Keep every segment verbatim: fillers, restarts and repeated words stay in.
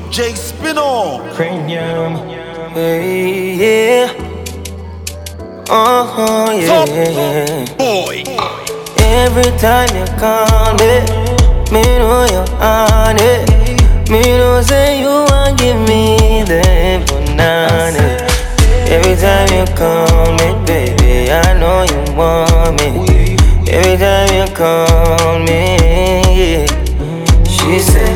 J Spino. Cranium. Hey, yeah. Oh, yeah. Top boy. Every time you call me, me know you're on it. Me know say you want give me the banana. Every time you call me, baby, I know you want me. Every time you call me, she said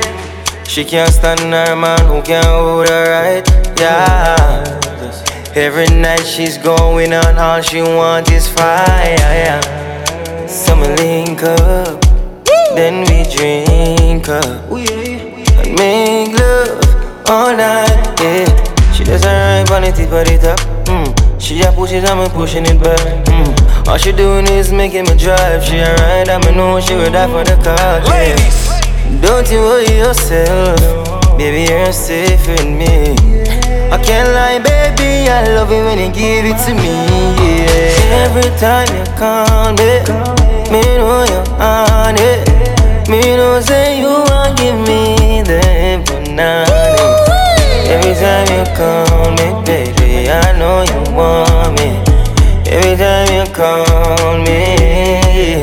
she can't stand her man who can't hold her right, yeah. Every night she's going on, all she wants is fire, yeah. So we link up, then we drink up and make love all night, yeah. She does her right on the tip of the top, mm. She just pushes and me pushing it back, mm. All she doing is making me drive. She a ride and me know she would die for the car, yeah. Don't you worry yourself, baby, you're safe with me. I can't lie, baby, I love it when you give it to me, yeah. Every time you call me, me know you're on it. Me know say you want give me the banana. Every time you call me, baby, I know you want me. Every time you call me,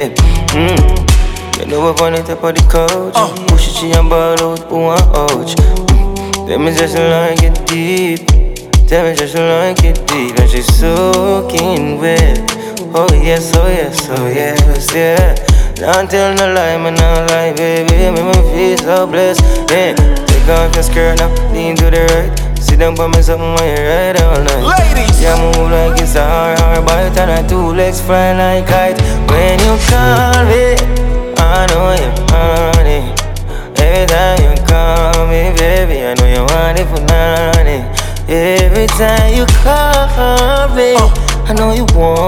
mm. You know up on the top of the couch, uh. Push it, she and ball out, who want ouch. Tell me just like it deep. Tell me just like it deep. And she's soaking wet. Oh yes, oh yes, oh yes, yeah. Don't tell no lie, man, no lie, baby. Make me feel so blessed, yeah. Take off your skirt now, lean to the right. Sit down for me something when you ride all night. Ladies! Yeah, move like it's a hard, hard bite. And her two legs fly like kite. When you call me, I know you're on it. Every time you call me, baby, I know you want it for nothing. Every time you call me, uh. I know you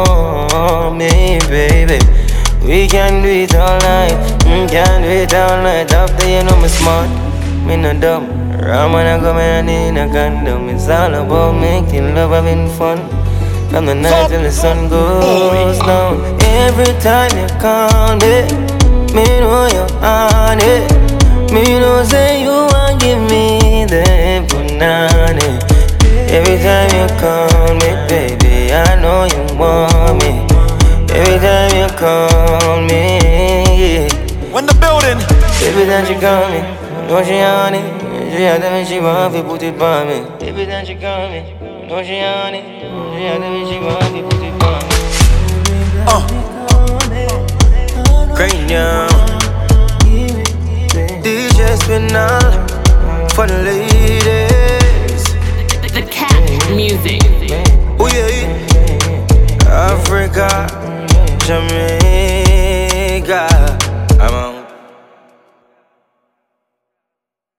want me, baby. We can do it all night, we can do it all night. After you know me smart, me no dumb. Ram when I come in, I need a condom. It's all about making love, having fun. From the night till the sun goes down. Every time you call me, me know you're on it. Me know say you want give me the banana. Every time you call me, baby, I know you want me. Every time you call me, yeah. When the building. Every time she call me, know she on it. She had me, she want to put it on me. Every time she call me, know she on it. She had me, she want to put it on me. Uh. Cranium. D J Spinal for the ladies. The, the cat music. Oh yeah, Africa, Jamaica.